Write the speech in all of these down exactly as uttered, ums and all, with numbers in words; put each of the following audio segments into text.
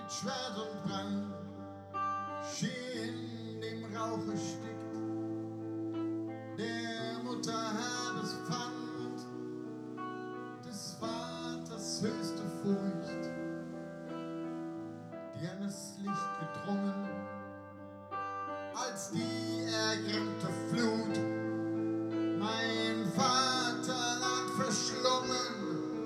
mit Schwert und Brand, schier in dem Rauche stickt, der Mutter herbes Pfand, des Vaters höchste Furcht, die an das Licht gedrungen, als die ergrimmte Flut mein Vaterland verschlungen.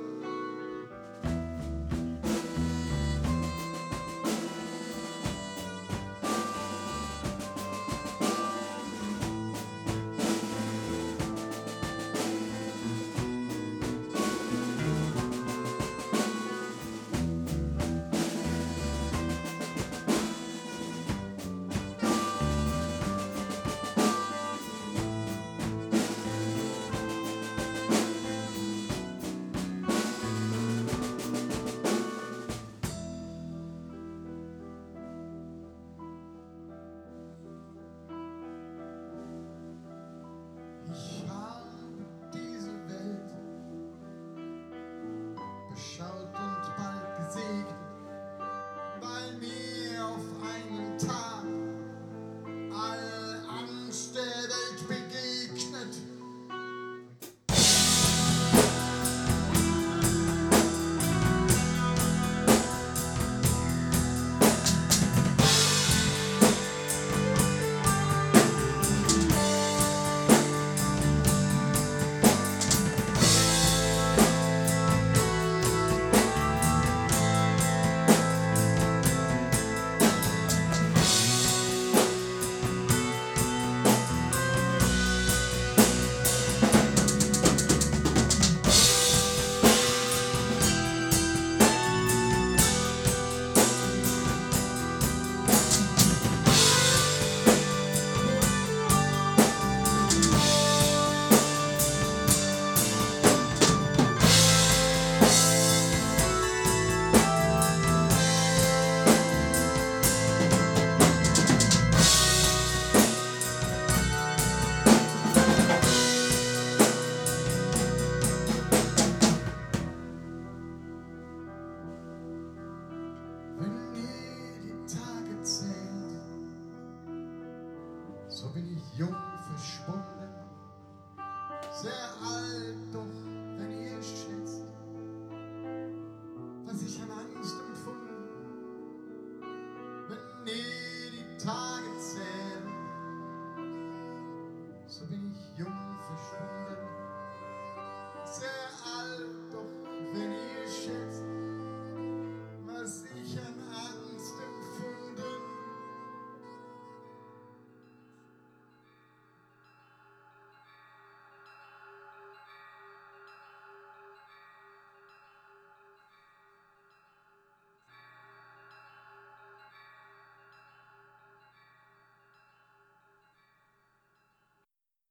Ich habe diese Welt beschaut und bald gesegnet, weil mir auf einen Tag all Angst der Welt begegnet. So bin ich jung verschwunden, sehr alt, doch wenn ihr schätzt, was ich an Angst empfunden, wenn ihr